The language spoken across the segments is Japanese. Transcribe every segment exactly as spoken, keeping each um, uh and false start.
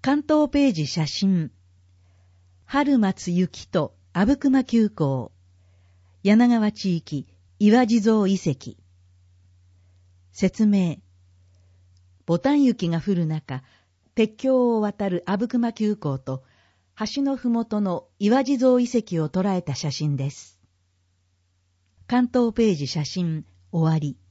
関東ページ写真。春松雪と阿武隈急行。柳川地域岩地蔵遺跡。説明。ボタン雪が降る中、鉄橋を渡る阿武隈急行と橋のふもとの岩地蔵遺跡を捉えた写真です。関東ページ写真終わり。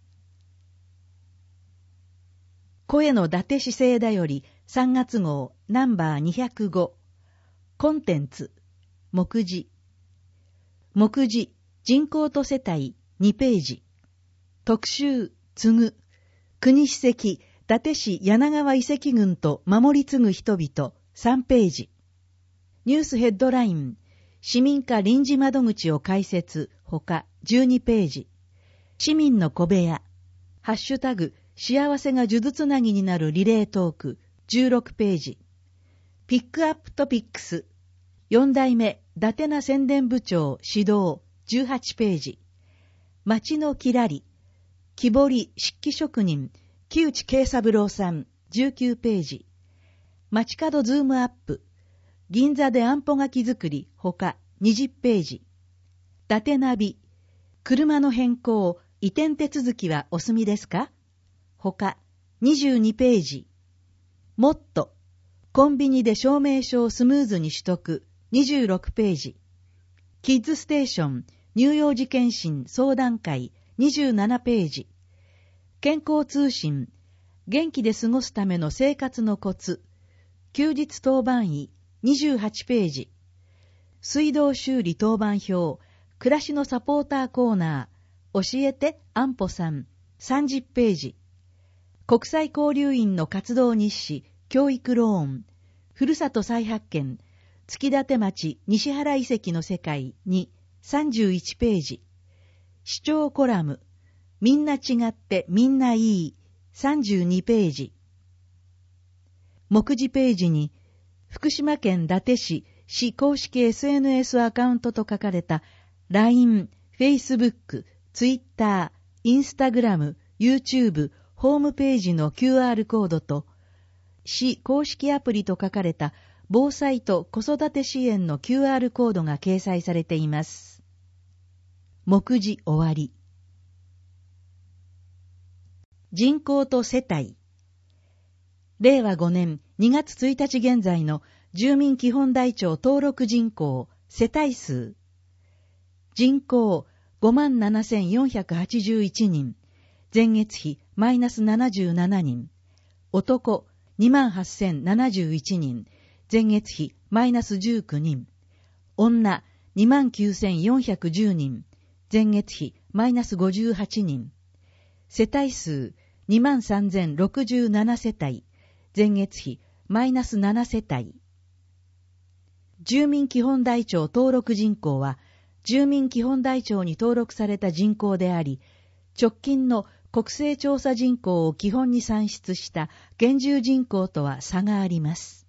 声の伊達市政だよりさんがつ号ナンバーにひゃくご。コンテンツ目次。目次人口と世帯にページ。特集継ぐ国史跡伊達市柳川遺跡群と守り継ぐ人々さんページ。ニュースヘッドライン市民課臨時窓口を開設ほかじゅうにページ。市民の小部屋ハッシュタグ幸せが数珠つなぎになるリレートークじゅうろくページ。ピックアップトピックスよん代目伊達名宣伝部長指導じゅうはちページ。町のきらり木彫り漆器職人木内慶三郎さんじゅうきゅうページ。街角ズームアップ銀座で安保垣作りほかにじゅうページ。伊達ナビ車の変更移転手続きはお済みですかほかにじゅうにページ。もっとコンビニで証明書をスムーズに取得にじゅうろくページ。キッズステーション乳幼児検診相談会にじゅうななページ。健康通信元気で過ごすための生活のコツ休日当番医にじゅうはちページ。水道修理当番表暮らしのサポーターコーナー教えて安保さんさんじゅうページ。国際交流員の活動日誌教育ローンふるさと再発見月立町西原遺跡の世界にさんじゅういちページ。視聴コラムみんな違ってみんないいさんじゅうにページ。目次ページに福島県伊達市市公式 エスエヌエス アカウントと書かれた ライン、Facebook、Twitter、Instagram、YouTube、ホームページの キューアール コードと市公式アプリと書かれた防災と子育て支援の キューアール コードが掲載されています。目次終わり。人口と世帯。れいわごねんにがつついたち現在の住民基本台帳登録人口世帯数。人口 ごまんななせんよんひゃくはちじゅういちにん。前月比マイナスななじゅうななにん。男 にまんはっせんななじゅういちにん。前月比マイナスじゅうきゅうにん。女 にまんきゅうせんよんひゃくじゅうにん。前月比マイナスごじゅうはちにん。世帯数 にまんさんぜんろくじゅうなな 世帯。前月比マイナスなな世帯。住民基本台帳登録人口は住民基本台帳に登録された人口であり、直近の国勢調査人口を基本に算出した現住人口とは差があります。